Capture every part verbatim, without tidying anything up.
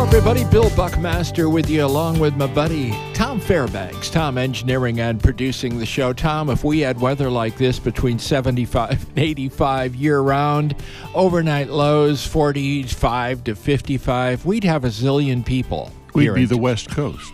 Hello, everybody. Bill Buckmaster with you, along with my buddy Tom Fairbanks. Tom engineering and producing the show. Tom, if we had weather like this between seventy-five and eighty-five year-round, overnight lows forty-five to fifty-five, we'd have a zillion people. We'd be the West Coast.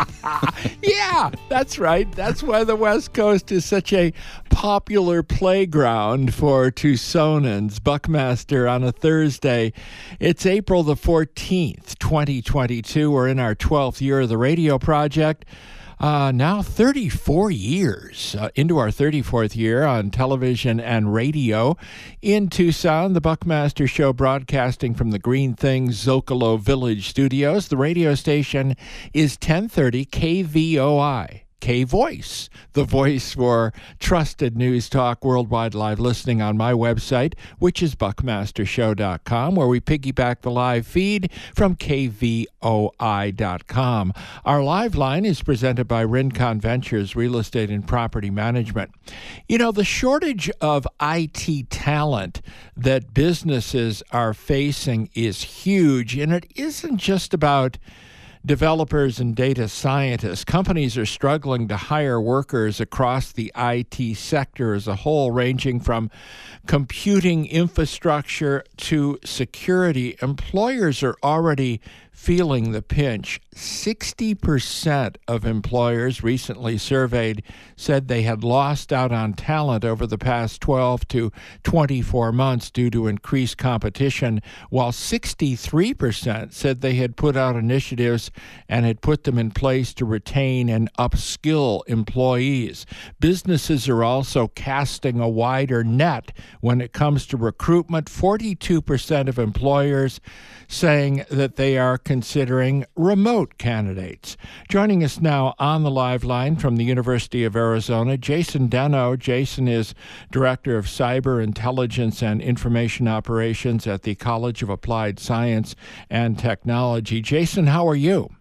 Yeah, that's right. That's why the West Coast is such a popular playground for Tucsonans. Buckmaster on a Thursday. It's April the fourteenth, twenty twenty-two. We're in our twelfth year of the radio project. Uh, now thirty-four years uh, into our thirty-fourth year on television and radio in Tucson. The Buckmaster Show broadcasting from the Green Things Zocalo Village studios. The radio station is ten thirty K V O I. K-Voice, the voice for trusted news talk worldwide live listening on my website, which is buckmaster show dot com, where we piggyback the live feed from K V O I dot com. Our live line is presented by Rincon Ventures, Real Estate and Property Management. You know, the shortage of I T talent that businesses are facing is huge, and it isn't just about developers and data scientists. Companies are struggling to hire workers across the I T sector as a whole, ranging from computing infrastructure to security. Employers are already feeling the pinch. sixty percent of employers recently surveyed said they had lost out on talent over the past twelve to twenty-four months due to increased competition, while sixty-three percent said they had put out initiatives and had put them in place to retain and upskill employees. Businesses are also casting a wider net when it comes to recruitment. forty-two percent of employers saying that they are considering remote candidates. Joining us now on the live line from the University of Arizona, Jason Deno. Jason is Director of Cyber Intelligence and Information Operations at the College of Applied Science and Technology. Jason, how are you?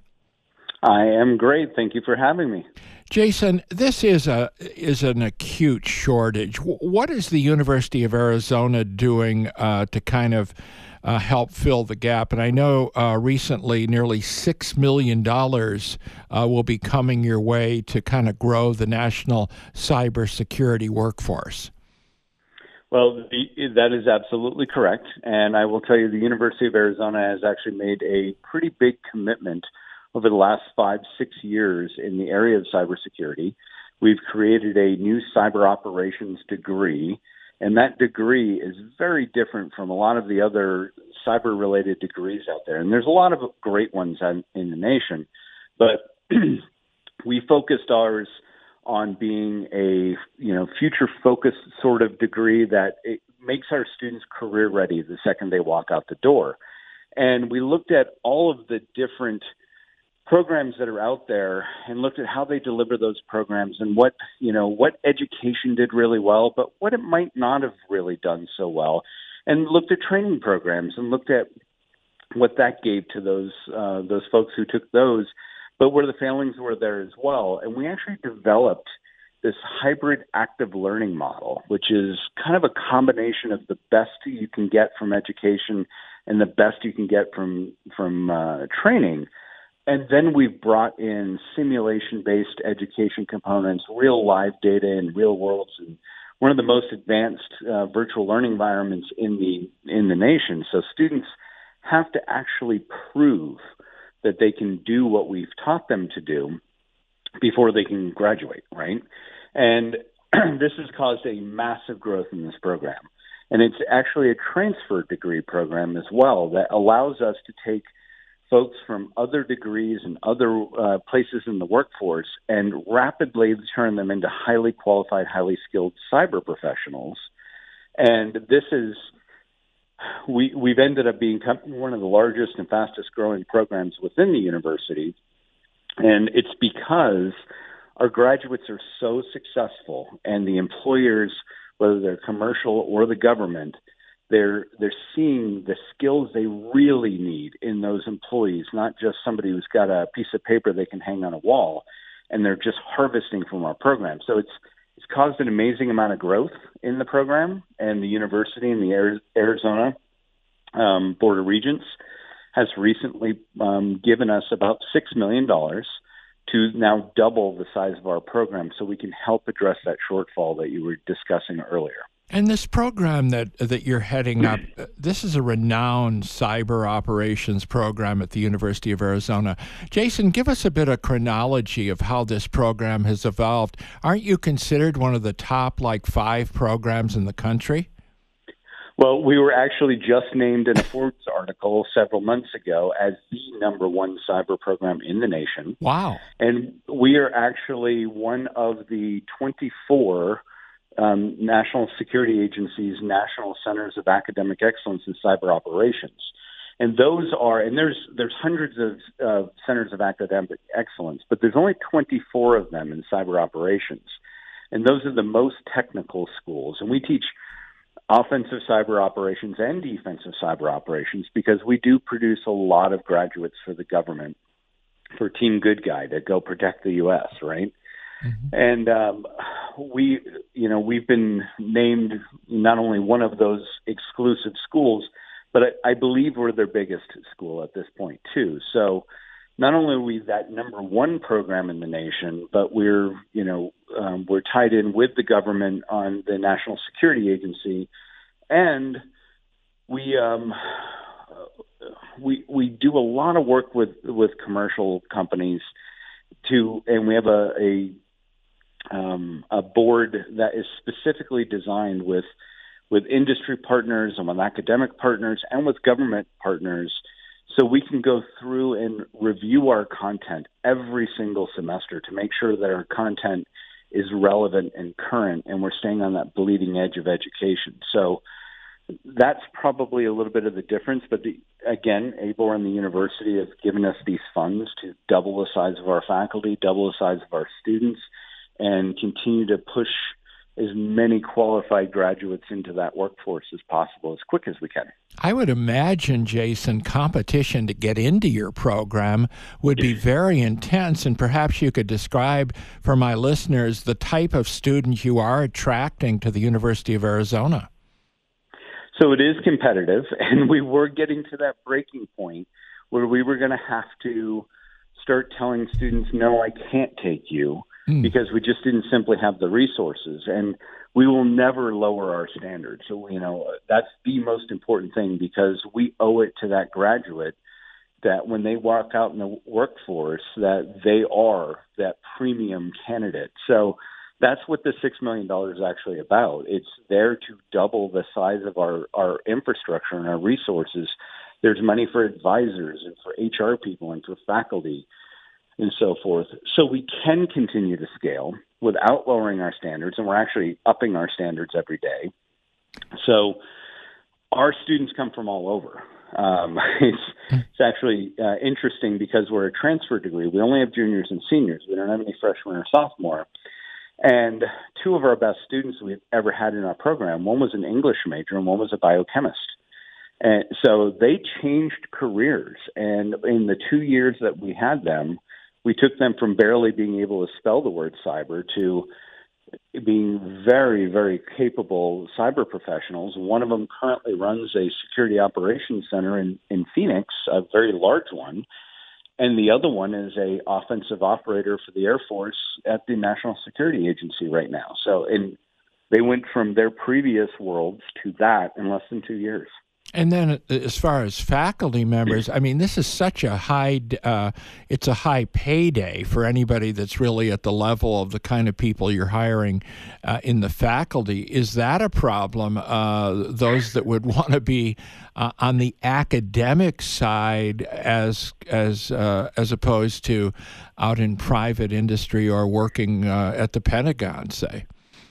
I am great. Thank you for having me. Jason, this is a is an acute shortage. What is the University of Arizona doing uh, to kind of uh, help fill the gap? And I know uh, recently nearly six million dollars uh, will be coming your way to kind of grow the national cybersecurity workforce. Well, the, that is absolutely correct. And I will tell you, the University of Arizona has actually made a pretty big commitment over the last five, six years in the area of cybersecurity. We've created a new cyber operations degree, and that degree is very different from a lot of the other cyber-related degrees out there. And there's a lot of great ones in, in the nation, but we focused ours on being a you know future-focused sort of degree that it makes our students career-ready the second they walk out the door. And we looked at all of the different programs that are out there and looked at how they deliver those programs and what, you know, what education did really well, but what it might not have really done so well, and looked at training programs and looked at what that gave to those, uh, those folks who took those, but where the failings were there as well. And we actually developed this hybrid active learning model, which is kind of a combination of the best you can get from education and the best you can get from, from uh, training. And then we've brought in simulation-based education components, real live data in real worlds, and one of the most advanced uh, virtual learning environments in the in the nation. So students have to actually prove that they can do what we've taught them to do before they can graduate, right? And this has caused a massive growth in this program. And it's actually a transfer degree program as well that allows us to take folks from other degrees and other uh, places in the workforce and rapidly turn them into highly qualified, highly skilled cyber professionals. And this is, we, we've ended up being one of the largest and fastest growing programs within the university. And it's because our graduates are so successful, and the employers, whether they're commercial or the government, They're they're seeing the skills they really need in those employees, not just somebody who's got a piece of paper they can hang on a wall, and they're just harvesting from our program. So it's it's caused an amazing amount of growth in the program, and the university and the Arizona um, Board of Regents has recently um, given us about six million dollars to now double the size of our program so we can help address that shortfall that you were discussing earlier. And this program that that you're heading up, this is a renowned cyber operations program at the University of Arizona. Jason, give us a bit of chronology of how this program has evolved. Aren't you considered one of the top, like, five programs in the country? Well, we were actually just named in a Forbes article several months ago as the number one cyber program in the nation. Wow. And we are actually one of the twenty-four Um, National Security Agency's National Centers of Academic Excellence in Cyber Operations. And those are, and there's there's hundreds of uh, centers of academic excellence, but there's only twenty-four of them in cyber operations. And those are the most technical schools. And we teach offensive cyber operations and defensive cyber operations because we do produce a lot of graduates for the government, for Team Good Guy to go protect the U S, right? Mm-hmm. And um, we, you know, we've been named not only one of those exclusive schools, but I, I believe we're their biggest school at this point too. So not only are we that number one program in the nation, but we're, you know, um, we're tied in with the government on the National Security Agency, and we um, we we do a lot of work with with commercial companies to, and we have a, a Um, a board that is specifically designed with with industry partners and with academic partners and with government partners, so we can go through and review our content every single semester to make sure that our content is relevant and current, and we're staying on that bleeding edge of education. So that's probably a little bit of the difference. But the, again, A B O R and the university have given us these funds to double the size of our faculty, double the size of our students, and continue to push as many qualified graduates into that workforce as possible, as quick as we can. I would imagine, Jason, competition to get into your program would be very intense, and perhaps you could describe for my listeners the type of students you are attracting to the University of Arizona. So it is competitive, and we were getting to that breaking point where we were going to have to start telling students, no, I can't take you, because we just didn't simply have the resources, and we will never lower our standards. So, you know, that's the most important thing, because we owe it to that graduate that when they walk out in the workforce, that they are that premium candidate. So that's what the six million dollars is actually about. It's there to double the size of our, our infrastructure and our resources. There's money for advisors and for H R people and for faculty and so forth. So we can continue to scale without lowering our standards, and we're actually upping our standards every day. So our students come from all over. Um, it's, it's actually uh, interesting because we're a transfer degree. We only have juniors and seniors. We don't have any freshmen or sophomore. And two of our best students we've ever had in our program, one was an English major and one was a biochemist. And so they changed careers. And in the two years that we had them, we took them from barely being able to spell the word cyber to being very, very capable cyber professionals. One of them currently runs a security operations center in, in Phoenix, a very large one. And the other one is a offensive operator for the Air Force at the National Security Agency right now. So and they went from their previous worlds to that in less than two years. And then as far as faculty members, I mean, this is such a high, uh, it's a high payday for anybody that's really at the level of the kind of people you're hiring uh, in the faculty. Is that a problem, uh, those that would want to be uh, on the academic side as as uh, as opposed to out in private industry or working uh, at the Pentagon, say?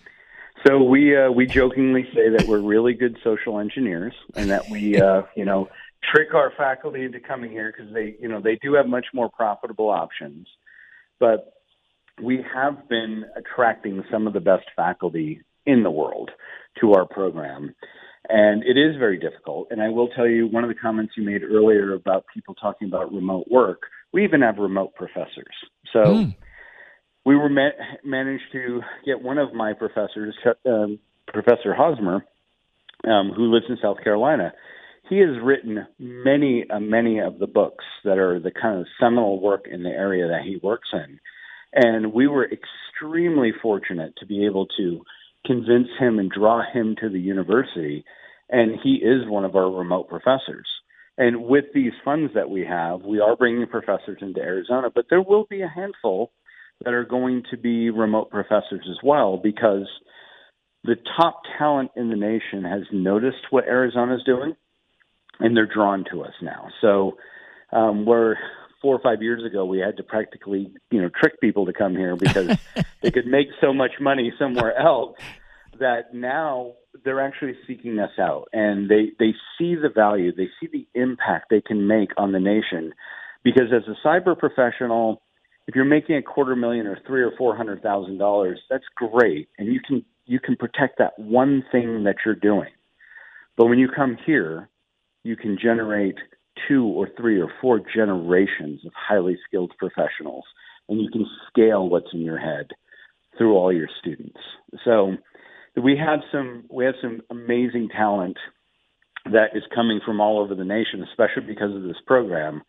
So we uh, we jokingly say that we're really good social engineers, and that we uh, you know trick our faculty into coming here because they you know they do have much more profitable options. But we have been attracting some of the best faculty in the world to our program, and it is very difficult. And I will tell you, one of the comments you made earlier about people talking about remote work, we even have remote professors. So. Mm. We were ma- managed to get one of my professors, um, Professor Hosmer, um, who lives in South Carolina. he has written many, uh, many of the books that are the kind of seminal work in the area that he works in. And we were extremely fortunate to be able to convince him and draw him to the university. And he is one of our remote professors. And with these funds that we have, we are bringing professors into Arizona, but there will be a handful that are going to be remote professors as well, because the top talent in the nation has noticed what Arizona is doing, and they're drawn to us now. So um, where four or five years ago we had to practically, you know, trick people to come here because they could make so much money somewhere else, that now they're actually seeking us out, and they, they see the value, they see the impact they can make on the nation. Because as a cyber professional, if you're making a quarter million or three or four hundred thousand dollars, that's great, and you can you can protect that one thing that you're doing. But when you come here, you can generate two or three or four generations of highly skilled professionals, and you can scale what's in your head through all your students. So we have some we have some amazing talent that is coming from all over the nation, especially because of this program.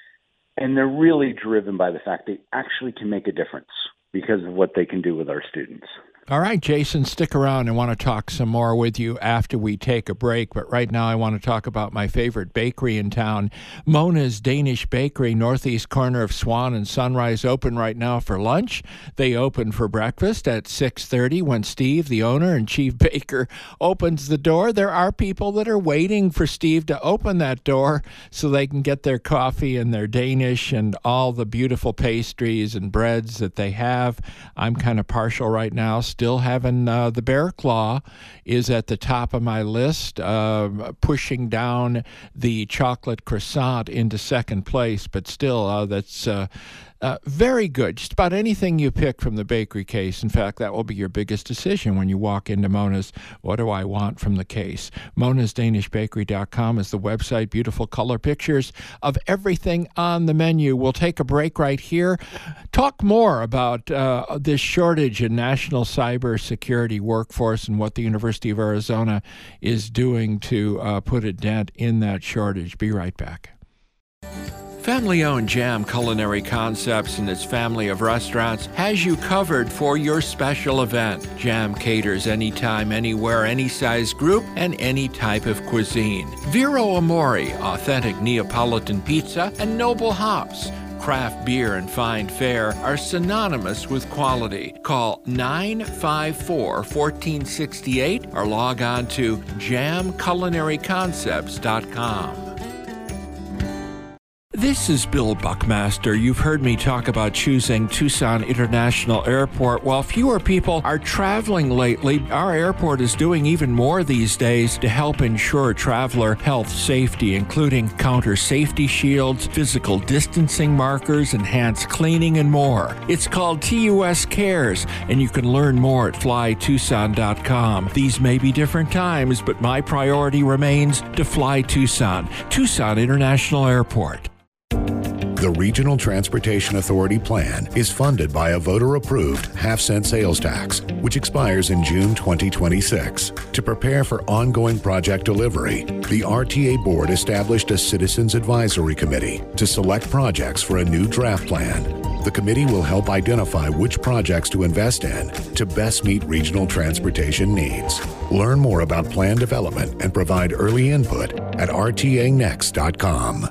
And they're really driven by the fact they actually can make a difference because of what they can do with our students. All right, Jason, stick around. I want to talk some more with you after we take a break. But right now I want to talk about my favorite bakery in town, Mona's Danish Bakery, northeast corner of Swan and Sunrise, open right now for lunch. They open for breakfast at six thirty. When Steve, the owner and chief baker, opens the door, there are people that are waiting for Steve to open that door so they can get their coffee and their Danish and all the beautiful pastries and breads that they have. I'm kind of partial right now. Still having uh, the Bear Claw is at the top of my list, uh, pushing down the chocolate croissant into second place, but still uh, that's uh, uh, very good. Just about anything you pick from the bakery case. In fact, that will be your biggest decision when you walk into Mona's. What do I want from the case? monas danish bakery dot com is the website. Beautiful color pictures of everything on the menu. We'll take a break right here. Talk more about uh, this shortage in national cybersecurity workforce and what the University of Arizona is doing to uh, put a dent in that shortage. Be right back. Family-owned Jam Culinary Concepts and its family of restaurants has you covered for your special event. Jam caters anytime, anywhere, any size group, and any type of cuisine. Vero Amore, authentic Neapolitan pizza, and Noble Hops. Craft beer and fine fare are synonymous with quality. Call nine five four, one four six eight or log on to jam culinary concepts dot com. This is Bill Buckmaster. You've heard me talk about choosing Tucson International Airport. While fewer people are traveling lately, our airport is doing even more these days to help ensure traveler health safety, including counter safety shields, physical distancing markers, enhanced cleaning, and more. It's called T U S Cares, and you can learn more at fly tucson dot com. These may be different times, but my priority remains to fly Tucson. Tucson International Airport. The Regional Transportation Authority plan is funded by a voter-approved half-cent sales tax, which expires in June twenty twenty-six. To prepare for ongoing project delivery, the R T A Board established a Citizens Advisory Committee to select projects for a new draft plan. The committee will help identify which projects to invest in to best meet regional transportation needs. Learn more about plan development and provide early input at r t a next dot com.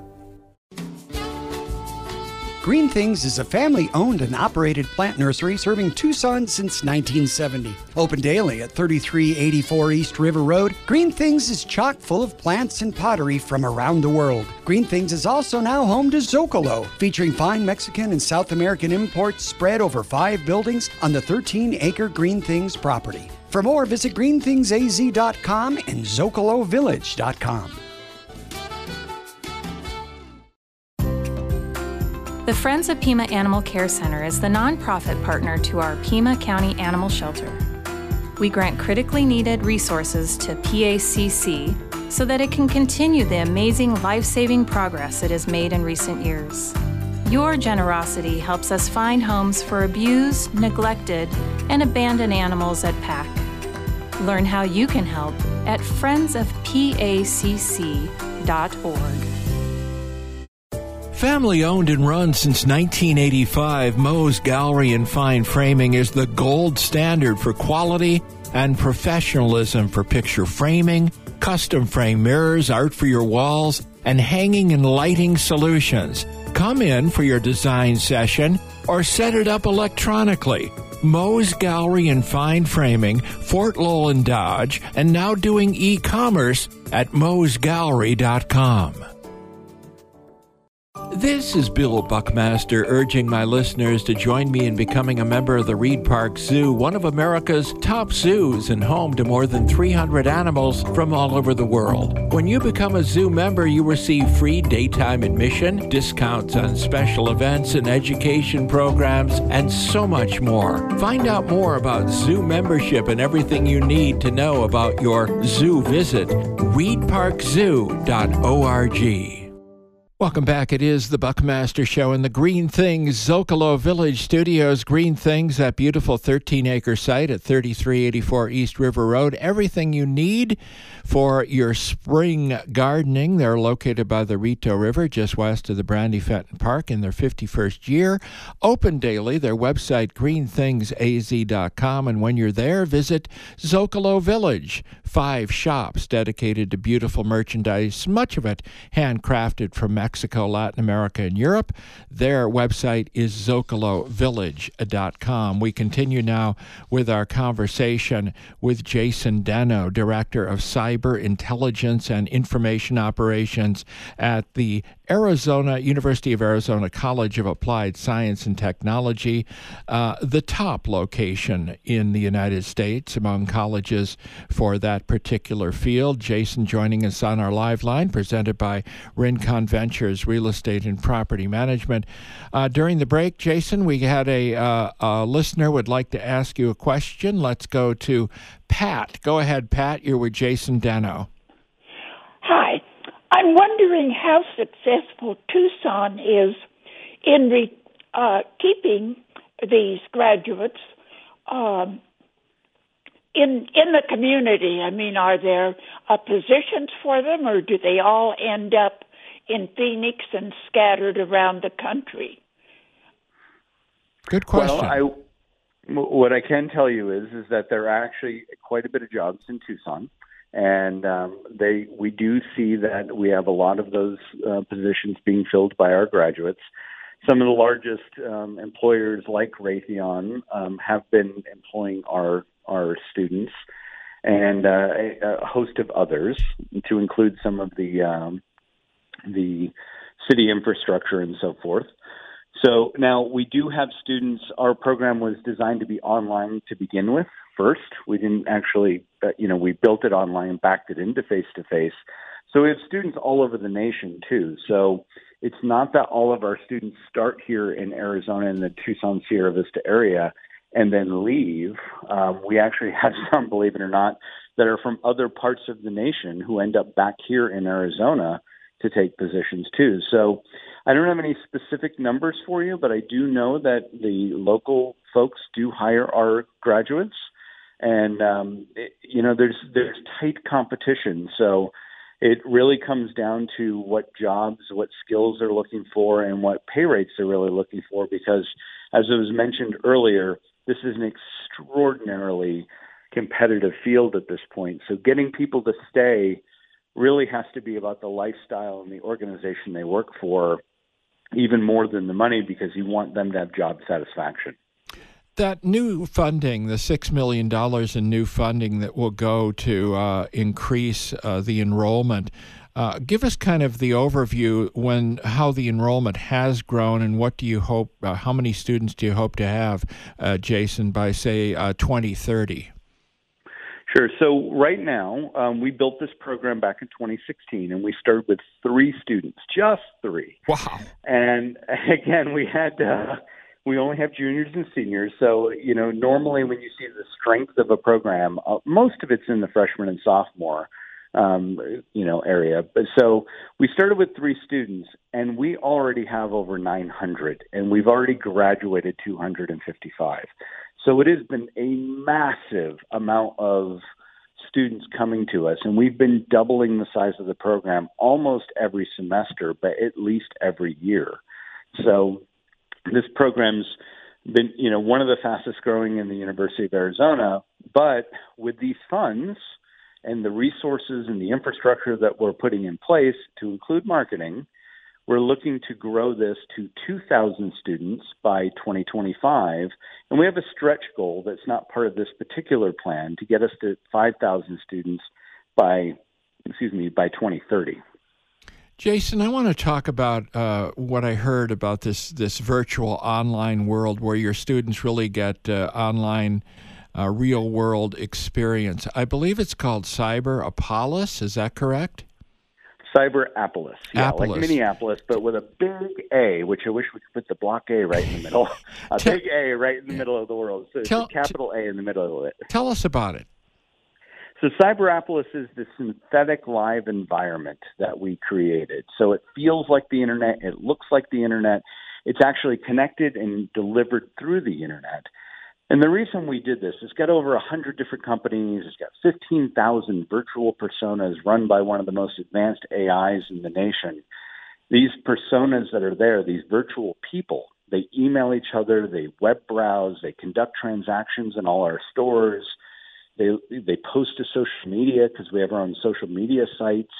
Green Things is a family-owned and operated plant nursery serving Tucson since nineteen seventy. Open daily at thirty-three eighty-four East River Road, Green Things is chock full of plants and pottery from around the world. Green Things is also now home to Zocalo, featuring fine Mexican and South American imports spread over five buildings on the thirteen acre Green Things property. For more, visit green things a z dot com and zocalo village dot com. The Friends of Pima Animal Care Center is the nonprofit partner to our Pima County Animal Shelter. We grant critically needed resources to P A C C so that it can continue the amazing life-saving progress it has made in recent years. Your generosity helps us find homes for abused, neglected, and abandoned animals at P A C. Learn how you can help at friends of p a c c dot org. Family owned and run since nineteen eighty-five, Moe's Gallery and Fine Framing is the gold standard for quality and professionalism for picture framing, custom frame mirrors, art for your walls, and hanging and lighting solutions. Come in for your design session or set it up electronically. Moe's Gallery and Fine Framing, Fort Lowell and Dodge, and now doing e-commerce at moes gallery dot com. This is Bill Buckmaster urging my listeners to join me in becoming a member of the Reed Park Zoo, one of America's top zoos and home to more than three hundred animals from all over the world. When you become a zoo member, you receive free daytime admission, discounts on special events and education programs, and so much more. Find out more about zoo membership and everything you need to know about your zoo visit. reed park zoo dot org. Welcome back. It is the Buckmaster Show in the Green Things Zocalo Village Studios. Green Things, that beautiful thirteen-acre site at thirty-three eighty-four East River Road. Everything you need for your spring gardening. They're located by the Rito River, just west of the Brandy Fenton Park, in their fifty-first year. Open daily. Their website, green things a z dot com. And when you're there, visit Zocalo Village. Five shops dedicated to beautiful merchandise, much of it handcrafted from Mexico, Latin America, and Europe. Their website is zocalo village dot com. We continue now with our conversation with Jason Deno, Director of Cyber Intelligence and Information Operations at the Arizona University of Arizona College of Applied Science and Technology, uh, the top location in the United States among colleges for that particular field. Jason joining us on our live line, presented by Rincon Ventures Real Estate and Property Management. Uh, during the break, Jason, we had a, uh, a listener would like to ask you a question. Let's go to Pat. Go ahead, Pat. You're with Jason Deno. Hi. I'm wondering how successful Tucson is in re, uh, keeping these graduates um, in in the community. I mean, are there uh, positions for them, or do they all end up in Phoenix and scattered around the country? Good question. Well, I, what I can tell you is is that there are actually quite a bit of jobs in Tucson. And um, they, we do see that we have a lot of those uh, positions being filled by our graduates. Some of the largest um, employers, like Raytheon, um, have been employing our our students, and uh, a, a host of others, to include some of the um, the city infrastructure and so forth. So now we do have students. Our program was designed to be online to begin with. First, we didn't actually, uh, you know, we built it online and backed it into face-to-face. So we have students all over the nation, too. So it's not that all of our students start here in Arizona in the Tucson Sierra Vista area and then leave. Um, we actually have some, believe it or not, that are from other parts of the nation who end up back here in Arizona to take positions, too. So I don't have any specific numbers for you, but I do know that the local folks do hire our graduates. And, um, it, you know, there's there's tight competition. So it really comes down to what jobs, what skills they're looking for, and what pay rates they're really looking for. Because, as it was mentioned earlier, this is an extraordinarily competitive field at this point. So getting people to stay really has to be about the lifestyle and the organization they work for, even more than the money, because you want them to have job satisfaction. That new funding, the six million dollars in new funding that will go to uh, increase uh, the enrollment, uh, give us kind of the overview when how the enrollment has grown, and what do you hope, uh, how many students do you hope to have, uh, Jason, by, say, uh, twenty thirty? Sure. So right now, um, we built this program back in twenty sixteen, and we started with three students, just three. Wow. And again, we had... Uh, We only have juniors and seniors. So, you know, normally when you see the strength of a program, uh, most of it's in the freshman and sophomore, um, you know, area. But so we started with three students, and we already have over nine hundred, and we've already graduated two hundred fifty-five. So it has been a massive amount of students coming to us, and we've been doubling the size of the program almost every semester, but at least every year. So this program's been, you know, one of the fastest growing in the University of Arizona, but with these funds and the resources and the infrastructure that we're putting in place to include marketing, we're looking to grow this to two thousand students by twenty twenty-five, and we have a stretch goal that's not part of this particular plan to get us to five thousand students by, excuse me, by twenty thirty. Jason, I want to talk about uh, what I heard about this this virtual online world where your students really get uh, online uh, real world experience. I believe it's called Cyber-Apollos. Is that correct? Cyber-Apollos, yeah, Apollos. Like Minneapolis, but with a big A, which I wish we could put the block A right in the middle. A tell, big A right in the middle of the world. So tell, it's a capital A in the middle of it. Tell us about it. So Cyber-Apollos is the synthetic live environment that we created. So it feels like the internet. It looks like the internet. It's actually connected and delivered through the internet. And the reason we did this, it's got over one hundred different companies. It's got fifteen thousand virtual personas run by one of the most advanced A Is in the nation. These personas that are there, these virtual people, they email each other, they web browse, they conduct transactions in all our stores. They they post to social media because we have our own social media sites.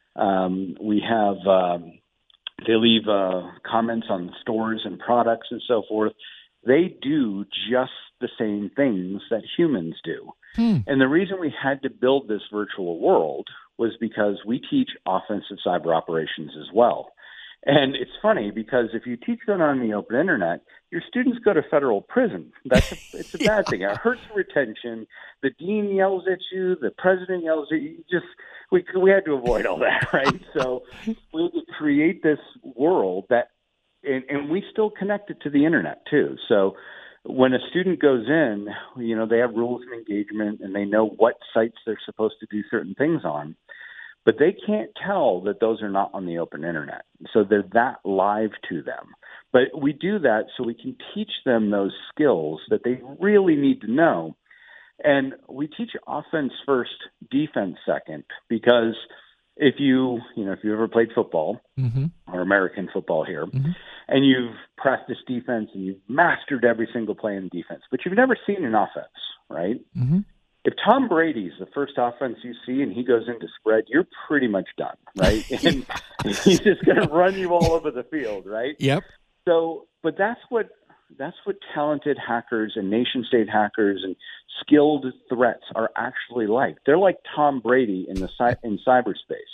Um, we have um, they leave uh, comments on stores and products and so forth. They do just the same things that humans do. Hmm. And the reason we had to build this virtual world was because we teach offensive cyber operations as well. And it's funny because if you teach them on the open internet, your students go to federal prison. That's a, it's a bad thing. It hurts retention. The dean yells at you. The president yells at you. you just we we had to avoid all that, right? So we had to create this world that, and, and we still connect it to the internet too. So when a student goes in, you know, they have rules of engagement and they know what sites they're supposed to do certain things on. But they can't tell that those are not on the open internet. So they're that live to them. But we do that so we can teach them those skills that they really need to know. And we teach offense first, defense second, because if you, you know, if you ever played football mm-hmm. or American football here, mm-hmm. and you've practiced defense and you've mastered every single play in defense, but you've never seen an offense, right? Mm-hmm. If Tom Brady's the first offense you see and he goes into spread, you're pretty much done, right? And he's just going to run you all over the field, right? Yep. So, but that's what that's what talented hackers and nation-state hackers and skilled threats are actually like. They're like Tom Brady in the in cyberspace.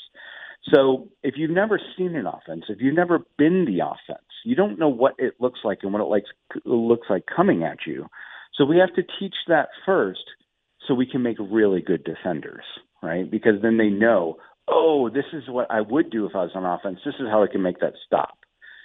So, if you've never seen an offense, if you've never been the offense, you don't know what it looks like and what it likes, looks like coming at you. So, we have to teach that first, so we can make really good defenders, right? Because then they know, oh, this is what I would do if I was on offense. This is how I can make that stop.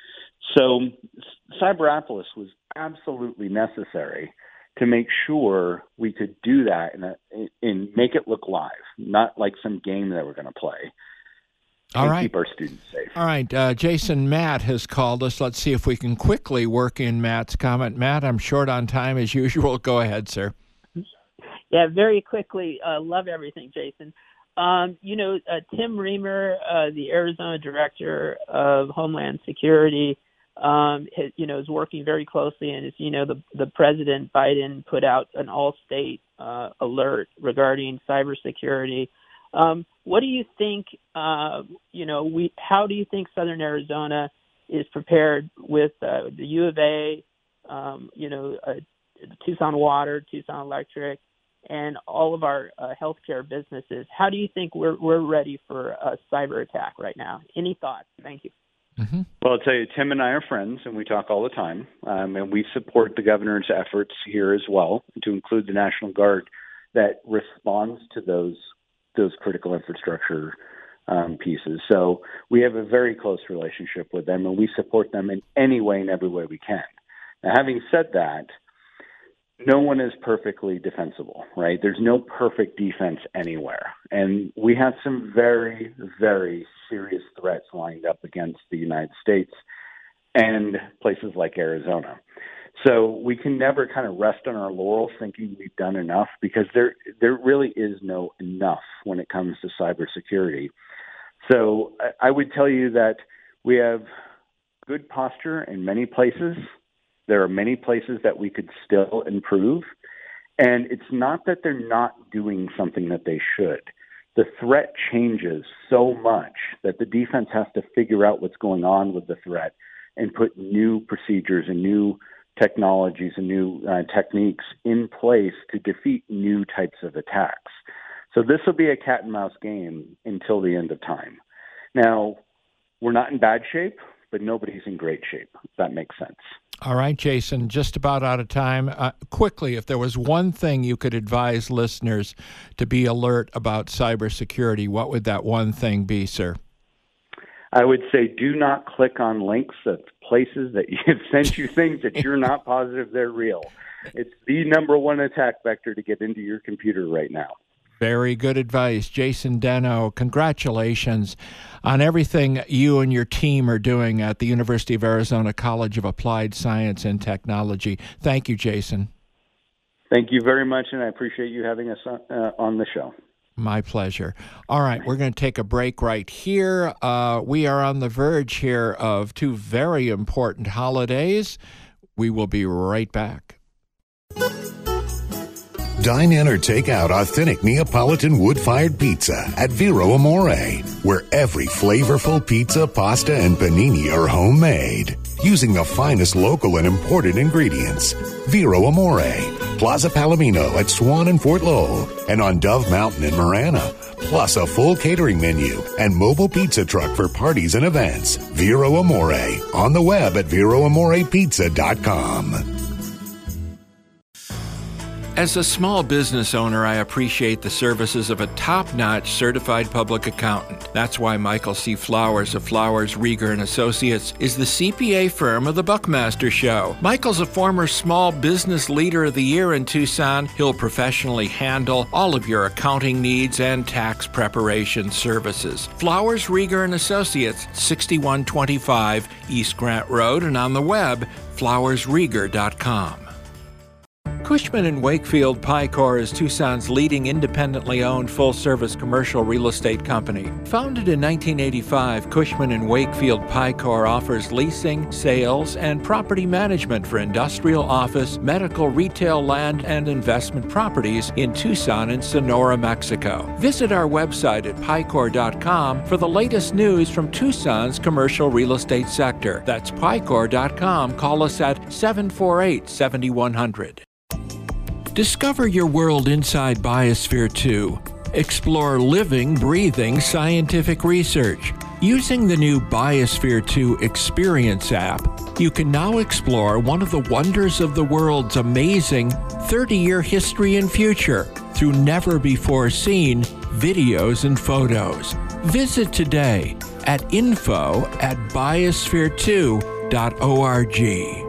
So Cyber-Apollos was absolutely necessary to make sure we could do that and, and make it look live, not like some game that we're going to play. All and right. Keep our students safe. All right. Uh, Jason, Matt has called us. Let's see if we can quickly work in Matt's comment. Matt, I'm short on time as usual. Go ahead, sir. Yeah, very quickly. Uh, love everything, Jason. Um, you know, uh, Tim Reamer, uh, the Arizona Director of Homeland Security, um, has, you know, is working very closely. And as you know, the the President Biden put out an all-state uh, alert regarding cybersecurity. Um, what do you think? Uh, you know, we how do you think Southern Arizona is prepared with uh, the U of A? Um, you know, uh, Tucson Water, Tucson Electric, and all of our uh, healthcare businesses. How do you think we're we're ready for a cyber attack right now? Any thoughts? Thank you. Mm-hmm. Well, I'll tell you, Tim and I are friends, and we talk all the time, um, and we support the governor's efforts here as well, to include the National Guard that responds to those those critical infrastructure um, pieces. So we have a very close relationship with them, and we support them in any way and every way we can. Now, having said that, no one is perfectly defensible, right? There's no perfect defense anywhere. And we have some very, very serious threats lined up against the United States and places like Arizona. So we can never kind of rest on our laurels thinking we've done enough, because there there really is no enough when it comes to cybersecurity. So I would tell you that we have good posture in many places. There are many places that we could still improve. And it's not that they're not doing something that they should. The threat changes so much that the defense has to figure out what's going on with the threat and put new procedures and new technologies and new uh, techniques in place to defeat new types of attacks. So this will be a cat and mouse game until the end of time. Now, we're not in bad shape, but nobody's in great shape, if that makes sense. All right, Jason, just about out of time. Uh, quickly, if there was one thing you could advise listeners to be alert about cybersecurity, what would that one thing be, sir? I would say do not click on links of places that have sent you things that you're not positive they're real. It's the number one attack vector to get into your computer right now. Very good advice. Jason Deno, congratulations on everything you and your team are doing at the University of Arizona College of Applied Science and Technology. Thank you, Jason. Thank you very much, and I appreciate you having us on, uh, on the show. My pleasure. All right, we're going to take a break right here. Uh, we are on the verge here of two very important holidays. We will be right back. Dine in or take out authentic Neapolitan wood-fired pizza at Vero Amore, where every flavorful pizza, pasta, and panini are homemade, using the finest local and imported ingredients. Vero Amore, Plaza Palomino at Swan and Fort Lowell, and on Dove Mountain in Marana, plus a full catering menu and mobile pizza truck for parties and events. Vero Amore, on the web at vero amore pizza dot com. As a small business owner, I appreciate the services of a top-notch certified public accountant. That's why Michael C. Flowers of Flowers, Rieger and Associates is the C P A firm of the Buckmaster Show. Michael's a former Small Business Leader of the Year in Tucson. He'll professionally handle all of your accounting needs and tax preparation services. Flowers, Rieger and Associates, sixty-one twenty-five East Grant Road, and on the web, flowers rieger dot com. Cushman and Wakefield Picor is Tucson's leading independently owned full-service commercial real estate company. Founded in nineteen eighty-five, Cushman and Wakefield Picor offers leasing, sales, and property management for industrial, office, medical, retail, land, and investment properties in Tucson and Sonora, Mexico. Visit our website at picor dot com for the latest news from Tucson's commercial real estate sector. That's picor dot com. Call us at seven four eight, seven one zero zero. Discover your world inside Biosphere two. Explore living, breathing scientific research. Using the new Biosphere two Experience app, you can now explore one of the wonders of the world's amazing thirty-year history and future through never-before-seen videos and photos. Visit today at info at biosphere two dot org.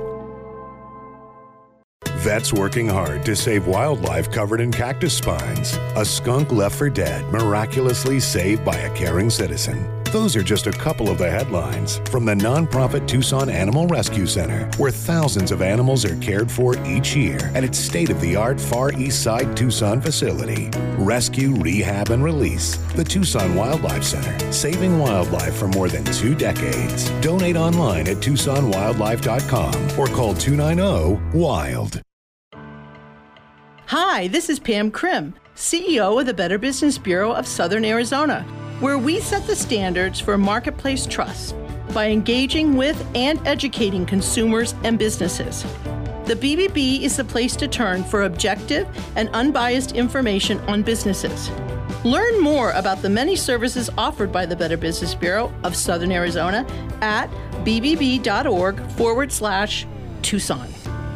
Vets working hard to save wildlife covered in cactus spines. A skunk left for dead, miraculously saved by a caring citizen. Those are just a couple of the headlines from the nonprofit Tucson Animal Rescue Center, where thousands of animals are cared for each year at its state-of-the-art Far East Side Tucson facility. Rescue, rehab, and release. The Tucson Wildlife Center, saving wildlife for more than two decades. Donate online at tucson wildlife dot com or call two nine zero, WILD. Hi, this is Pam Krim, C E O of the Better Business Bureau of Southern Arizona, where we set the standards for marketplace trust by engaging with and educating consumers and businesses. The B B B is the place to turn for objective and unbiased information on businesses. Learn more about the many services offered by the Better Business Bureau of Southern Arizona at bbb.org forward slash Tucson.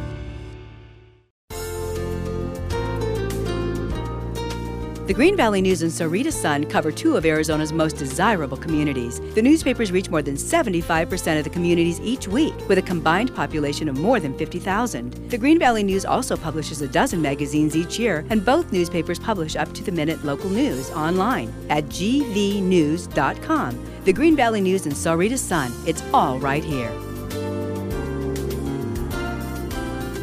The Green Valley News and Sahuarita Sun cover two of Arizona's most desirable communities. The newspapers reach more than seventy-five percent of the communities each week, with a combined population of more than fifty thousand. The Green Valley News also publishes a dozen magazines each year, and both newspapers publish up-to-the-minute local news online at g v news dot com. The Green Valley News and Sahuarita Sun, it's all right here.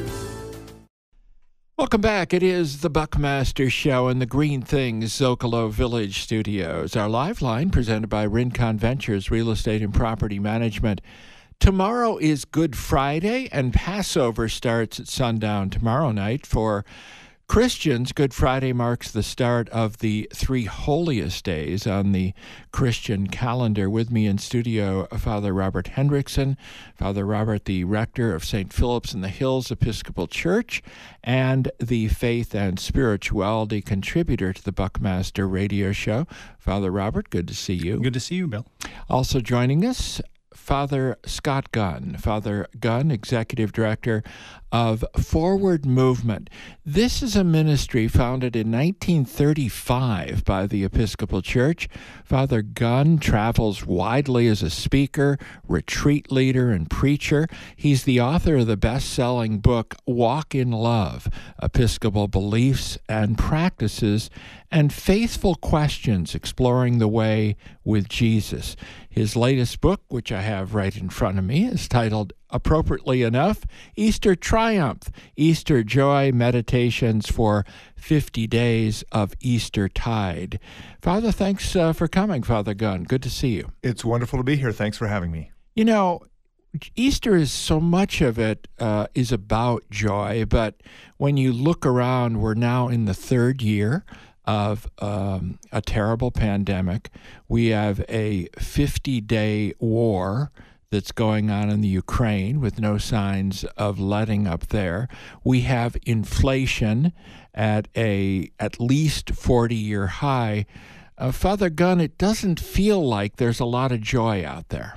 Welcome back. It is the Buckmaster Show in the Green Things Zocalo Village Studios. Our live line presented by Rincon Ventures Real Estate and Property Management. Tomorrow is Good Friday, and Passover starts at sundown tomorrow night. For Christians, Good Friday marks the start of the three holiest days on the Christian calendar. With me in studio, Father Robert Hendrickson. Father Robert, the rector of Saint Philip's in the Hills Episcopal Church and the faith and spirituality contributor to the Buckmaster Radio Show. Father Robert, good to see you. Good to see you, Bill. Also joining us, Father Scott Gunn. Father Gunn, Executive Director of Forward Movement. This is a ministry founded in nineteen thirty-five by the Episcopal Church. Father Gunn travels widely as a speaker, retreat leader, and preacher. He's the author of the best-selling book, Walk in Love, Episcopal Beliefs and Practices and Faithful Questions Exploring the Way with Jesus. His latest book, which I have right in front of me, is titled, appropriately enough, Easter Triumph, Easter Joy Meditations for fifty days of Easter Tide. Father, thanks uh, for coming, Father Gunn. Good to see you. It's wonderful to be here. Thanks for having me. You know, Easter is so much of it uh, is about joy, but when you look around, we're now in the third year of um, a terrible pandemic. We have a fifty-day war that's going on in the Ukraine with no signs of letting up there. We have inflation at a at least forty-year high. Uh, Father Gunn, it doesn't feel like there's a lot of joy out there.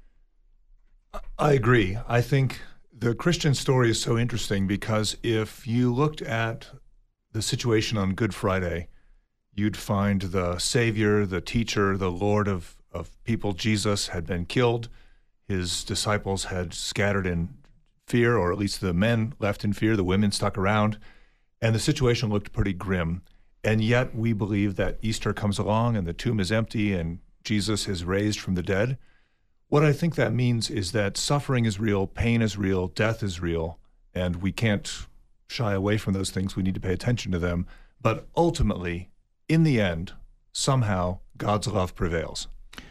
I agree. I think the Christian story is so interesting because if you looked at the situation on Good Friday, you'd find the Savior, the teacher, the Lord of, of people, Jesus, had been killed. His disciples had scattered in fear, or at least the men left in fear. The women stuck around. And the situation looked pretty grim. And yet we believe that Easter comes along and the tomb is empty and Jesus is raised from the dead. What I think that means is that suffering is real, pain is real, death is real, and we can't shy away from those things. We need to pay attention to them. But ultimately, in the end, somehow God's love prevails.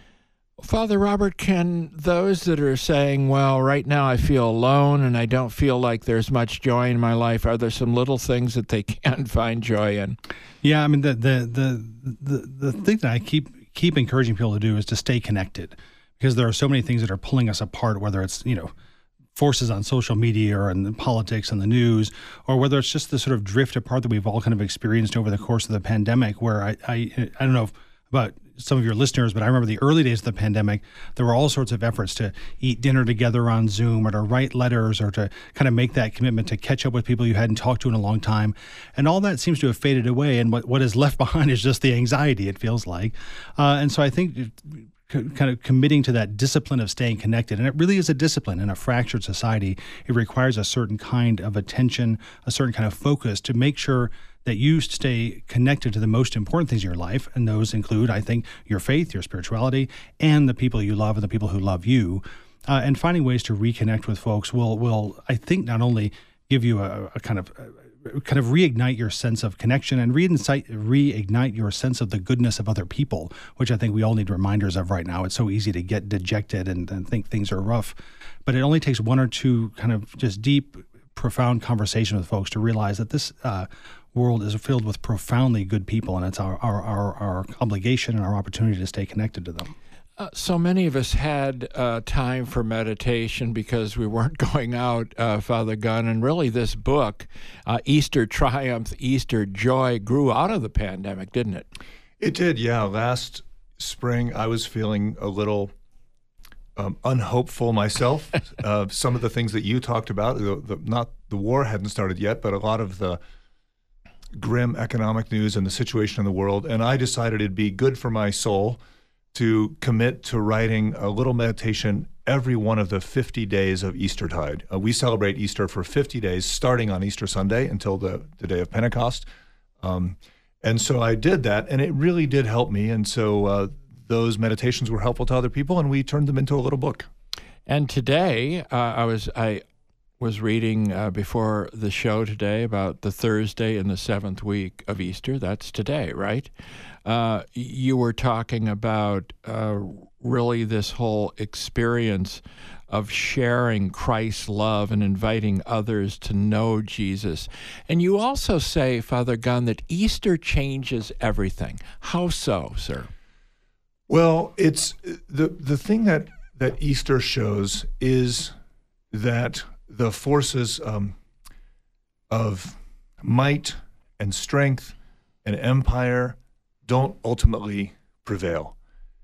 Father Robert, can those that are saying, well, right now I feel alone and I don't feel like there's much joy in my life, are there some little things that they can find joy in? Yeah, I mean, the the the the, the thing that I keep keep encouraging people to do is to stay connected, because there are so many things that are pulling us apart, whether it's, you know, forces on social media or in the politics and the news, or whether it's just the sort of drift apart that we've all kind of experienced over the course of the pandemic, where I I, I don't know if, about some of your listeners, but I remember the early days of the pandemic, there were all sorts of efforts to eat dinner together on Zoom or to write letters or to kind of make that commitment to catch up with people you hadn't talked to in a long time. And all that seems to have faded away. And what, what is left behind is just the anxiety, it feels like. Uh, and so I think kind of committing to that discipline of staying connected. And it really is a discipline in a fractured society. It requires a certain kind of attention, a certain kind of focus to make sure that you stay connected to the most important things in your life. And those include, I think, your faith, your spirituality, and the people you love and the people who love you. Uh, and finding ways to reconnect with folks will, will I think, not only give you a, a kind of uh, kind of reignite your sense of connection and reincite, reignite your sense of the goodness of other people, which I think we all need reminders of right now. It's so easy to get dejected and, and think things are rough. But it only takes one or two kind of just deep, profound conversation with folks to realize that this uh, world is filled with profoundly good people, and it's our, our, our, our obligation and our opportunity to stay connected to them. Uh, so many of us had uh, time for meditation because we weren't going out, uh, Father Gunn, and really this book, uh, Easter Triumph, Easter Joy, grew out of the pandemic, didn't it? It did, yeah. Last spring, I was feeling a little um, unhopeful myself. uh, some of the things that you talked about, the, the, not the war hadn't started yet, but a lot of the grim economic news and the situation in the world, and I decided it'd be good for my soul to commit to writing a little meditation every one of the fifty days of Eastertide. Uh, we celebrate Easter for fifty days, starting on Easter Sunday until the, the day of Pentecost. Um, and so I did that, and it really did help me. And so uh, those meditations were helpful to other people, and we turned them into a little book. And today, uh, I was I was reading uh, before the show today about the Thursday in the seventh week of Easter. That's today, right? Uh, you were talking about uh, really this whole experience of sharing Christ's love and inviting others to know Jesus. And you also say, Father Gunn, that Easter changes everything. How so, sir? Well, it's the the thing that, that Easter shows is that the forces um, of might and strength and empire don't ultimately prevail.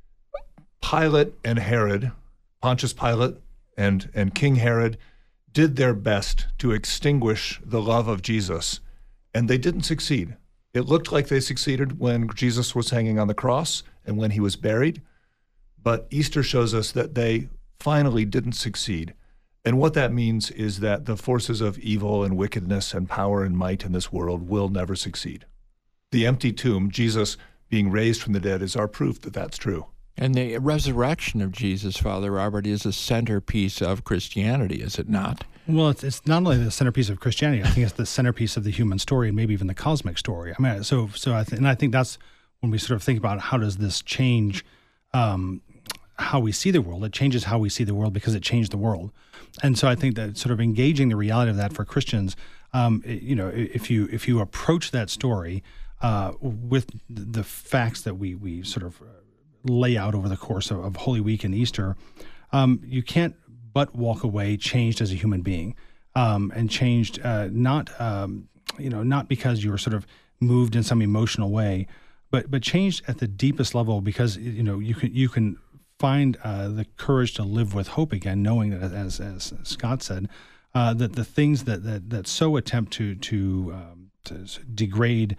Pilate and Herod, Pontius Pilate and, and King Herod, did their best to extinguish the love of Jesus, and they didn't succeed. It looked like they succeeded when Jesus was hanging on the cross and when he was buried, but Easter shows us that they finally didn't succeed. And what that means is that the forces of evil and wickedness and power and might in this world will never succeed. The empty tomb, Jesus being raised from the dead, is our proof that that's true. And the resurrection of Jesus, Father Robert, is a centerpiece of Christianity, is it not? Well, it's, it's not only the centerpiece of Christianity. I think it's the centerpiece of the human story and maybe even the cosmic story. I mean, so so I th- and I think that's when we sort of think about how does this change um, how we see the world. It changes how we see the world because it changed the world. And so I think that sort of engaging the reality of that for Christians, um, you know, if you if you approach that story uh, with the facts that we we sort of lay out over the course of, of Holy Week and Easter, um, you can't but walk away changed as a human being, um, and changed uh, not um, you know not because you were sort of moved in some emotional way, but but changed at the deepest level because you know you can you can. find uh, the courage to live with hope again, knowing that, as as Scott said, uh, that the things that, that, that so attempt to to, um, to degrade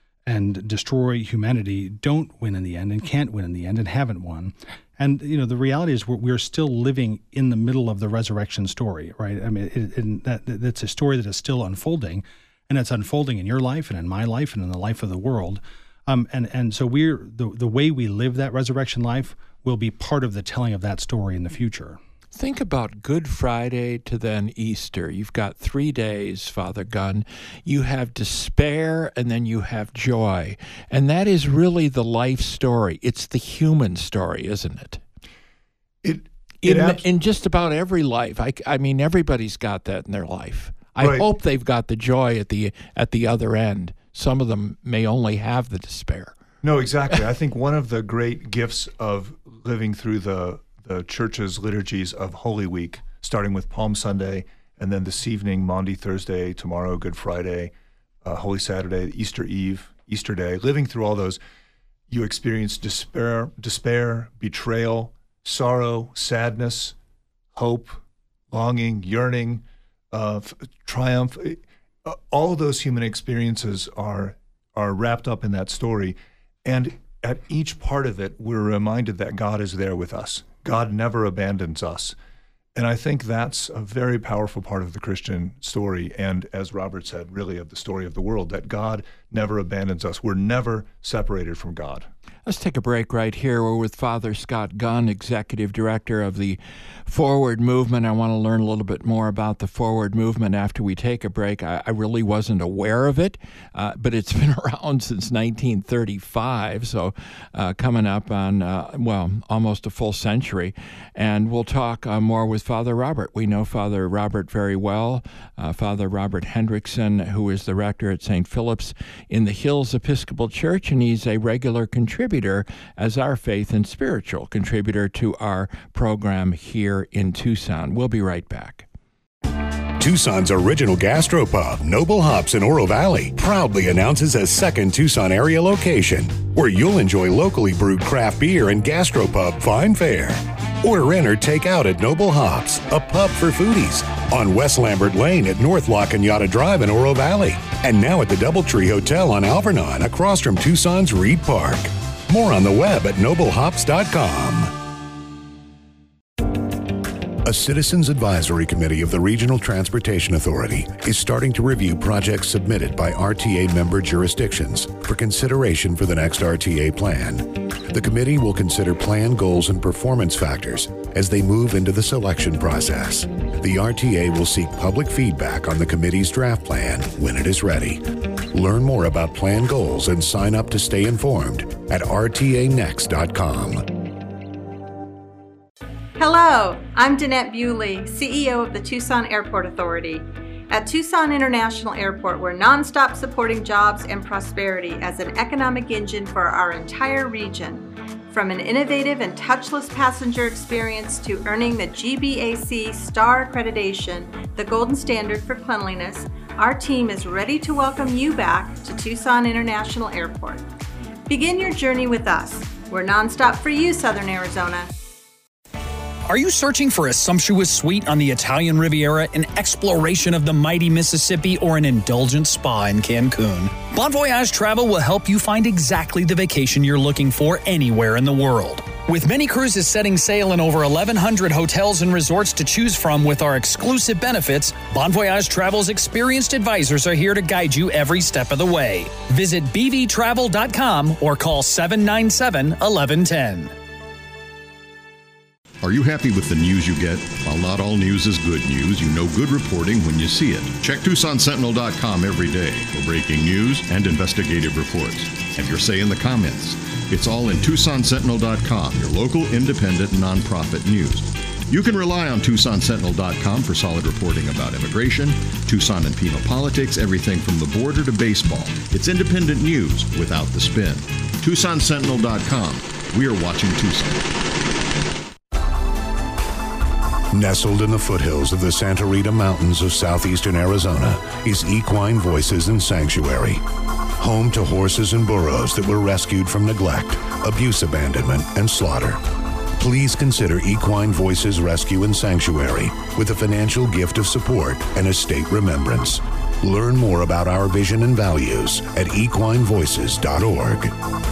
and destroy humanity don't win in the end and can't win in the end and haven't won. And you know the reality is we're, we're still living in the middle of the resurrection story, right? I mean, it, it, that that's a story that is still unfolding, and it's unfolding in your life and in my life and in the life of the world. Um, and and so we're the the way we live that resurrection life will be part of the telling of that story in the future. Think about Good Friday to then Easter. You've got three days, Father Gunn. You have despair and then you have joy. And that is really the life story. It's the human story, isn't it? It, it in, abs- in just about every life. I, I mean, everybody's got that in their life. I right. hope they've got the joy at the at the other end. Some of them may only have the despair. No, exactly. I think one of the great gifts of living through the, the church's liturgies of Holy Week, starting with Palm Sunday, and then this evening, Maundy Thursday, tomorrow, Good Friday, uh, Holy Saturday, Easter Eve, Easter Day, living through all those, you experience despair, despair, betrayal, sorrow, sadness, hope, longing, yearning, uh, f- triumph. All of those human experiences are are wrapped up in that story. And at each part of it, we're reminded that God is there with us. God never abandons us. And I think that's a very powerful part of the Christian story. And as Robert said, really of the story of the world, that God never abandons us. We're never separated from God. Let's take a break right here. We're with Father Scott Gunn, Executive Director of the Forward Movement. I want to learn a little bit more about the Forward Movement after we take a break. I, I really wasn't aware of it, uh, but it's been around since nineteen thirty-five, so uh, coming up on, uh, well, almost a full century. And we'll talk uh, more with Father Robert. We know Father Robert very well, uh, Father Robert Hendrickson, who is the rector at Saint Philip's in the Hills Episcopal Church, and he's a regular contributor as our faith and spiritual contributor to our program here in Tucson. We'll be right back. Tucson's original gastropub, Noble Hops in Oro Valley, proudly announces a second Tucson area location where you'll enjoy locally brewed craft beer and gastropub fine fare. Order in or take out at Noble Hops, a pub for foodies, on West Lambert Lane at North La Cañada Drive in Oro Valley, and now at the Doubletree Hotel on Alvernon across from Tucson's Reed Park. More on the web at noble hops dot com. A Citizens Advisory Committee of the Regional Transportation Authority is starting to review projects submitted by R T A member jurisdictions for consideration for the next R T A plan. The committee will consider plan goals and performance factors as they move into the selection process. The R T A will seek public feedback on the committee's draft plan when it is ready. Learn more about plan goals and sign up to stay informed at r t a next dot com. Hello, I'm Danette Bewley, C E O of the Tucson Airport Authority. At Tucson International Airport, we're nonstop supporting jobs and prosperity as an economic engine for our entire region. From an innovative and touchless passenger experience to earning the G B A C Star Accreditation, the golden standard for cleanliness, our team is ready to welcome you back to Tucson International Airport. Begin your journey with us. We're nonstop for you, Southern Arizona. Are you searching for a sumptuous suite on the Italian Riviera, an exploration of the mighty Mississippi, or an indulgent spa in Cancun? Bon Voyage Travel will help you find exactly the vacation you're looking for anywhere in the world. With many cruises setting sail in over eleven hundred hotels and resorts to choose from with our exclusive benefits, Bon Voyage Travel's experienced advisors are here to guide you every step of the way. Visit b v travel dot com or call seven nine seven, one one one zero. Are you happy with the news you get? While not all news is good news, you know good reporting when you see it. Check Tucson Sentinel dot com every day for breaking news and investigative reports. Have your say in the comments. It's all in Tucson Sentinel dot com, your local independent nonprofit news. You can rely on Tucson Sentinel dot com for solid reporting about immigration, Tucson and Pima politics, everything from the border to baseball. It's independent news without the spin. Tucson Sentinel dot com. We are watching Tucson. Nestled in the foothills of the Santa Rita Mountains of southeastern Arizona is Equine Voices and Sanctuary. Home to horses and burros that were rescued from neglect, abuse, abandonment, and slaughter. Please consider Equine Voices Rescue and Sanctuary with a financial gift of support and estate remembrance. Learn more about our vision and values at equine voices dot org.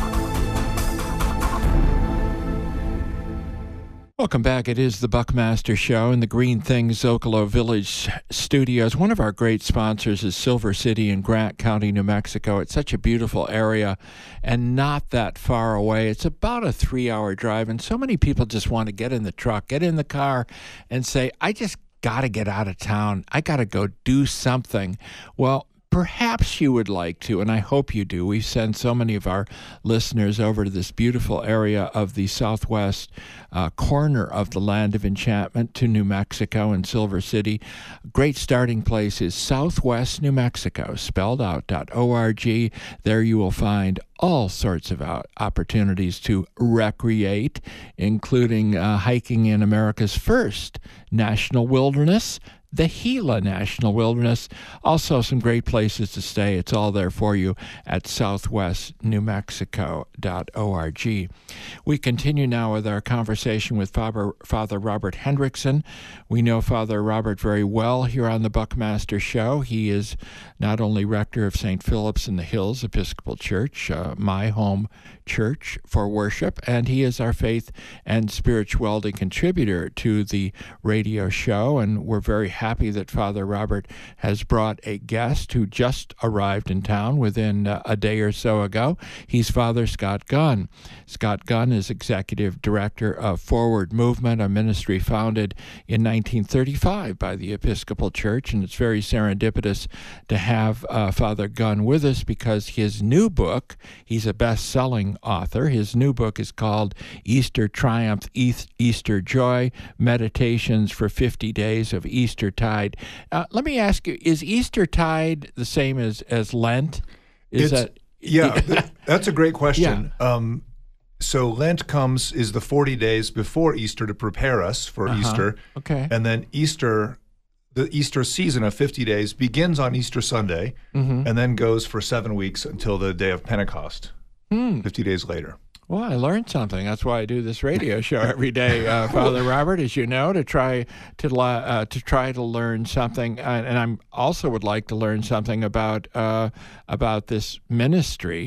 Welcome back. It is the Buckmaster Show in the Green Things Zocalo Village studios. One of our great sponsors is Silver City in Grant County, New Mexico. It's such a beautiful area and not that far away. It's about a three-hour drive, and so many people just want to get in the truck, get in the car, and say, I just got to get out of town. I got to go do something. Well, perhaps you would like to, and I hope you do. We send so many of our listeners over to this beautiful area of the southwest uh, corner of the Land of Enchantment to New Mexico and Silver City. Great starting place is Southwest New Mexico, spelled out .org. There you will find all sorts of opportunities to recreate, including uh, hiking in America's first national wilderness, the Gila National Wilderness. Also some great places to stay. It's all there for you at southwest new mexico dot org. We continue now with our conversation with Father, Father Robert Hendrickson. We know Father Robert very well here on the Buckmaster Show. He is not only rector of Saint Philip's in the Hills Episcopal Church, uh, my home church for worship, and he is our faith and spirituality contributor to the radio show, and we're very happy that Father Robert has brought a guest who just arrived in town within uh, a day or so ago. He's Father Scott Gunn. Scott Gunn is Executive Director of Forward Movement, a ministry founded in nineteen thirty-five by the Episcopal Church, and it's very serendipitous to have uh, Father Gunn with us because his new book, he's a best-selling author. His new book is called Easter Triumph, Easter Joy, Meditations for fifty days of Eastertide. Uh, let me ask you, is Eastertide the same as, as Lent? Is it's, that yeah, th- that's a great question. Yeah. Um, so Lent comes is the forty days before Easter to prepare us for uh-huh. Easter. Okay. And then Easter, the Easter season of fifty days begins on Easter Sunday mm-hmm. and then goes for seven weeks until the day of Pentecost, hmm. fifty days later. Well, I learned something. That's why I do this radio show every day, uh, Father Robert, as you know, to try to uh, to try to learn something. Uh, and I also would like to learn something about uh, about this ministry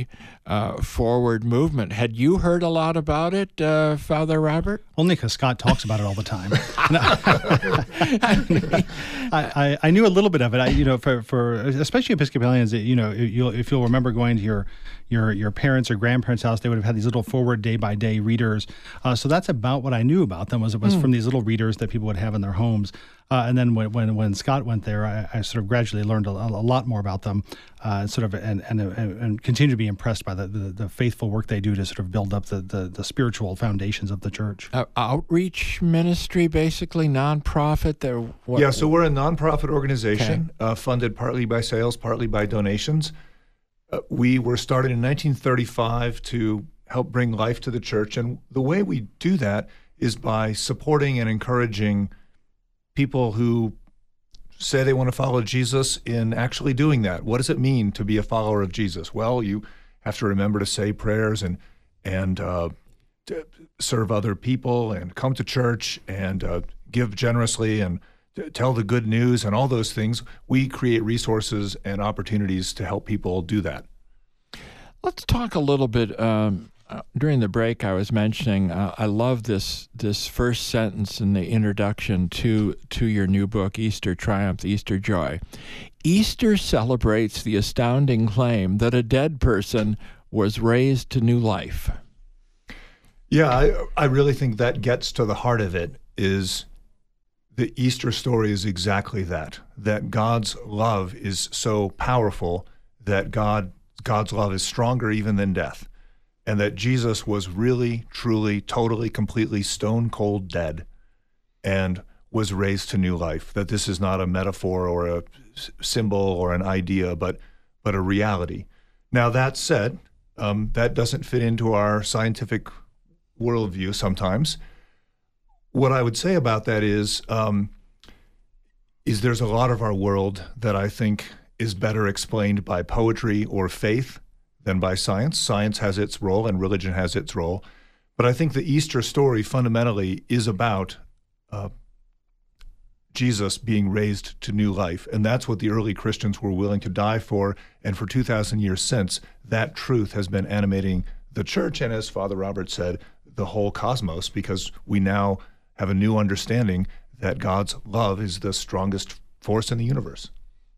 uh, forward movement. Had you heard a lot about it, uh, Father Robert? Only because Scott talks about it all the time. I, I, I knew a little bit of it. I, you know, for, for especially Episcopalians, you know, you'll, if you'll remember going to your your your parents' or grandparents' house, they would have had these little forward day by day readers. Uh, so that's about what I knew about them. Was it was mm. from these little readers that people would have in their homes. Uh, and then when, when when Scott went there, I, I sort of gradually learned a, a lot more about them, uh, sort of, and, and and continue to be impressed by the, the, the faithful work they do to sort of build up the, the, the spiritual foundations of the church. Uh, outreach ministry, basically nonprofit. There. What? Yeah, so we're a nonprofit organization, okay. uh, funded partly by sales, partly by donations. Uh, we were started in nineteen thirty-five to help bring life to the church, and the way we do that is by supporting and encouraging people who say they want to follow Jesus in actually doing that. What does it mean to be a follower of Jesus? Well, you have to remember to say prayers and and uh, to serve other people and come to church and uh, give generously and tell the good news and all those things. We create resources and opportunities to help people do that. Let's talk a little bit. Um, uh, during the break, I was mentioning uh, I love this this first sentence in the introduction to to your new book, Easter Triumph, Easter Joy. Easter celebrates the astounding claim that a dead person was raised to new life. Yeah, I, I really think that gets to the heart of it. Is the Easter story is exactly that, that God's love is so powerful that God God's love is stronger even than death, and that Jesus was really, truly, totally, completely stone cold dead and was raised to new life, that this is not a metaphor or a symbol or an idea, but but a reality. Now, that said, um, that doesn't fit into our scientific worldview sometimes. What I would say about that is, um, is there's a lot of our world that I think is better explained by poetry or faith than by science. Science has its role and religion has its role. But I think the Easter story fundamentally is about uh, Jesus being raised to new life. And that's what the early Christians were willing to die for. And for two thousand years since, that truth has been animating the church and, as Father Robert said, the whole cosmos, because we now have a new understanding that God's love is the strongest force in the universe.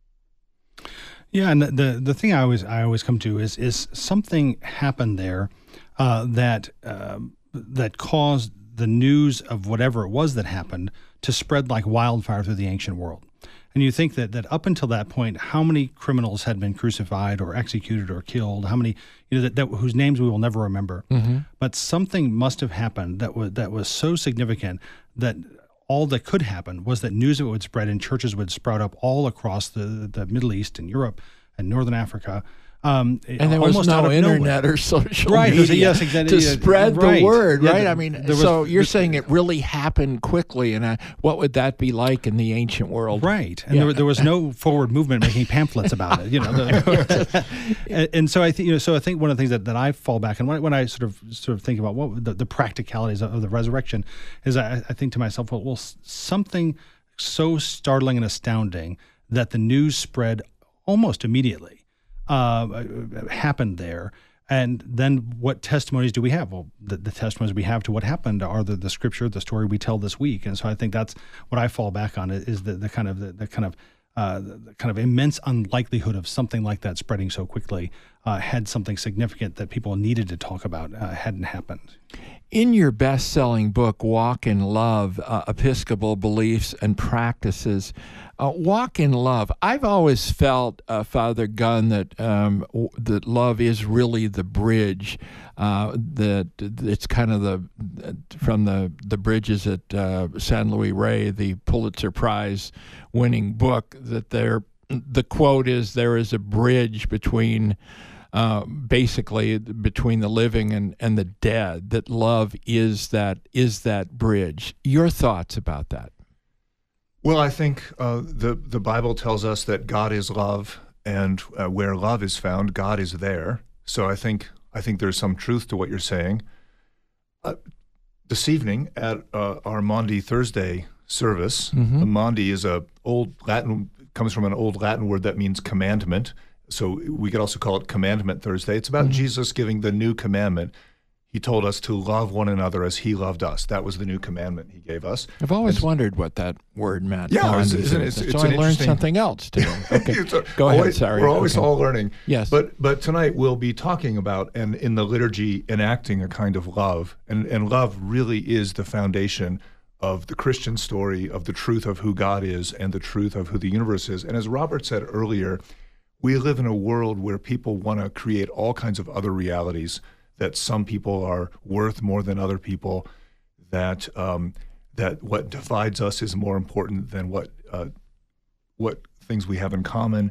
Yeah, and the, the the thing I always I always come to is is something happened there uh, that uh, that caused the news of whatever it was that happened to spread like wildfire through the ancient world. And you think that that up until that point, how many criminals had been crucified or executed or killed? How many, you know, that, that whose names we will never remember. Mm-hmm. But something must have happened that was that was so significant that all that could happen was that news of it would spread and churches would sprout up all across the, the Middle East and Europe and Northern Africa. Um, and there was no internet nowhere. or social right, media yes, exactly, to yeah, spread right. the word, yeah, right? The, I mean, was, so you're the, saying it really happened quickly, and uh, what would that be like in the ancient world? Right, and yeah. there, there was no forward movement making pamphlets about it, you know. The, and, and so I think, you know, so I think one of the things that, that I fall back, and when, when I sort of sort of think about what the, the practicalities of, of the resurrection, is I, I think to myself, well, well, something so startling and astounding that the news spread almost immediately. Uh, happened there. And then what testimonies do we have? Well, the, the testimonies we have to what happened are the, the scripture, the story we tell this week. And so I think that's what I fall back on is the, the kind of the, the kind of uh, the kind of immense unlikelihood of something like that spreading so quickly uh, had something significant that people needed to talk about uh, hadn't happened. In your best-selling book, Walk in Love, uh, Episcopal Beliefs and Practices, uh, Walk in Love, I've always felt, uh, Father Gunn, that um, w- that love is really the bridge, uh, that it's kind of the, from the, the bridges at uh, San Luis Rey, the Pulitzer Prize winning book, that there, the quote is, there is a bridge between Uh, basically between the living and, and the dead, that love is that is that bridge. Your thoughts about that? Well, I think uh, the, the Bible tells us that God is love, and uh, where love is found, God is there. So I think I think there's some truth to what you're saying. Uh, this evening at uh, our Maundy Thursday service, mm-hmm. Maundy is a old Latin, comes from an old Latin word that means commandment. So we could also call it Commandment Thursday. It's about mm-hmm. Jesus giving the new commandment. He told us to love one another as he loved us. That was the new commandment he gave us. I've always and, wondered what that word meant. Yeah, no, it's, isn't it? It's, it's so I an learned something else too. Okay, a, go ahead. Always, sorry, we're always okay. all learning. Yes, but but tonight we'll be talking about and in the liturgy enacting a kind of love, and and love really is the foundation of the Christian story, of the truth of who God is and the truth of who the universe is. And as Robert said earlier, we live in a world where people want to create all kinds of other realities, that some people are worth more than other people, that um, that what divides us is more important than what uh, what things we have in common.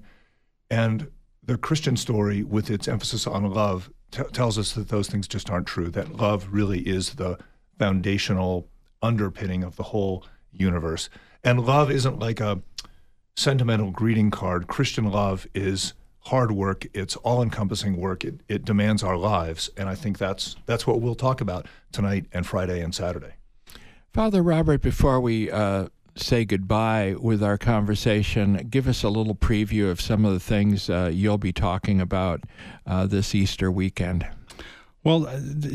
And the Christian story, with its emphasis on love, t- tells us that those things just aren't true, that love really is the foundational underpinning of the whole universe. And love isn't like a sentimental greeting card. Christian love is hard work. It's all-encompassing work. It, it demands our lives, and I think that's that's what we'll talk about tonight and Friday and Saturday. Father Robert, before we uh, say goodbye with our conversation, give us a little preview of some of the things uh, you'll be talking about uh, this Easter weekend. Well,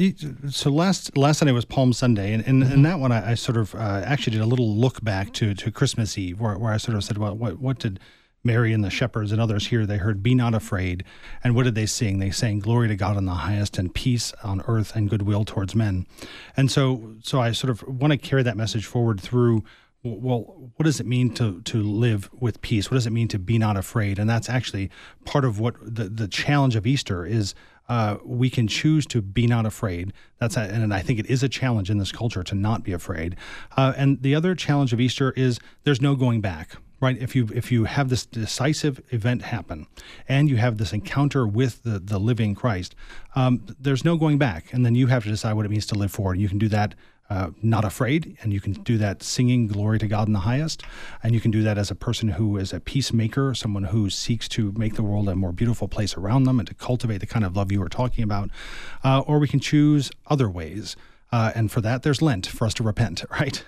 so last last Sunday was Palm Sunday, and in, mm-hmm. in that one I, I sort of uh, actually did a little look back to, to Christmas Eve, where, where I sort of said, well, what what did Mary and the shepherds and others here, they heard, "Be not afraid." And what did they sing? They sang, "Glory to God in the highest, and peace on earth, and goodwill towards men." And so so I sort of want to carry that message forward through, well, what does it mean to to live with peace? What does it mean to be not afraid? And that's actually part of what the, the challenge of Easter is. Uh, we can choose to be not afraid. That's a, and I think it is a challenge in this culture to not be afraid. Uh, and the other challenge of Easter is there's no going back. Right, if you if you have this decisive event happen, and you have this encounter with the the living Christ, um, there's no going back, and then you have to decide what it means to live forward. You can do that uh, not afraid, and you can do that singing "Glory to God in the highest," and you can do that as a person who is a peacemaker, someone who seeks to make the world a more beautiful place around them and to cultivate the kind of love you were talking about, uh, or we can choose other ways. Uh, and for that, there's Lent, for us to repent, right?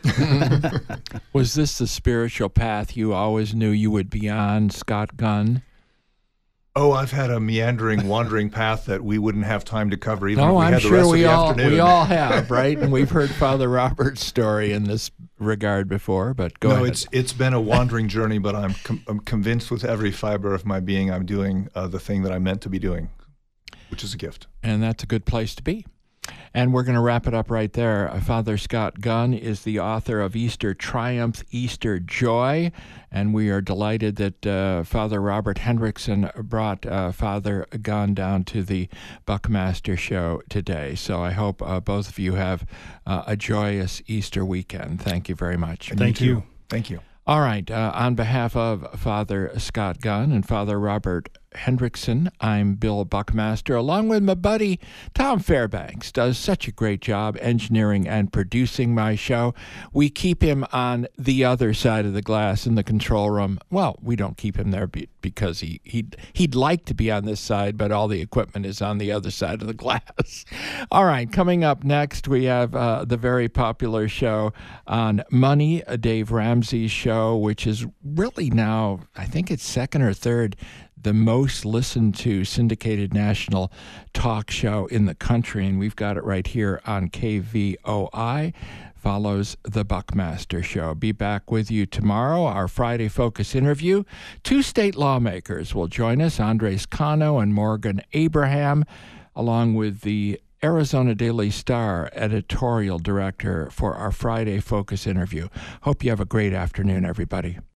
Was this the spiritual path you always knew you would be on, Scott Gunn? Oh, I've had a meandering, wandering path that we wouldn't have time to cover even no, if we I'm had the sure rest we of the all, afternoon. we all have, right? And we've heard Father Robert's story in this regard before, but go no, ahead. No, it's it's been a wandering journey, but I'm com- I'm convinced with every fiber of my being I'm doing uh, the thing that I'm meant to be doing, which is a gift. And that's a good place to be. And we're going to wrap it up right there. Father Scott Gunn is the author of Easter Triumph, Easter Joy, and we are delighted that uh, Father Robert Hendrickson brought uh, Father Gunn down to the Buckmaster Show today. So I hope uh, both of you have uh, a joyous Easter weekend. Thank you very much. And Thank you. you. Thank you. All right. Uh, on behalf of Father Scott Gunn and Father Robert Hendrickson, I'm Bill Buckmaster, along with my buddy Tom Fairbanks. Does such a great job engineering and producing my show. We keep him on the other side of the glass in the control room. Well, we don't keep him there be- because he, he'd, he'd like to be on this side, but all the equipment is on the other side of the glass. All right, coming up next, we have uh, the very popular show on money, Dave Ramsey's show, which is really now, I think it's second or third, the most listened to syndicated national talk show in the country, and we've got it right here on K V O I. Follows the Buckmaster Show. Be back with you tomorrow, our Friday Focus interview. Two state lawmakers will join us, Andres Cano and Morgan Abraham, along with the Arizona Daily Star editorial director for our Friday Focus interview. Hope you have a great afternoon, everybody.